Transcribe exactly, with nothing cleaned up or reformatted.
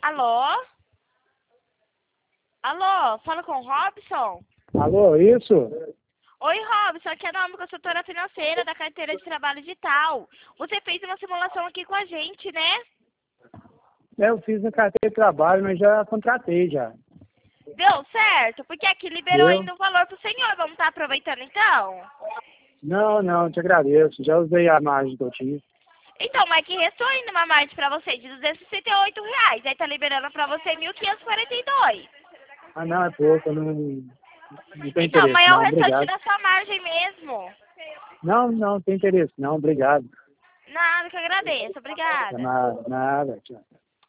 Alô? Alô, fala com o Robson? Alô, isso? Oi, Robson, aqui é a Naomi, consultora financeira da carteira de trabalho digital. Você fez uma simulação aqui com a gente, né? É, eu fiz a carteira de trabalho, mas já contratei já. Deu certo? Porque aqui liberou Deu? ainda um valor pro senhor. Vamos estar aproveitando então? Não, não, te agradeço. Já usei a margem que eu tinha. Então, mas que restou ainda uma margem pra você de duzentos e sessenta e oito reais. Aí tá liberando pra você mil quinhentos e quarenta e dois. Ah, não, é pouco, eu não, não tenho Então, interesse, mas é o não, restante obrigado. da sua margem mesmo. Não, não, tem interesse, não, obrigado. Nada, que eu agradeço. Obrigada. Nada, nada, tchau.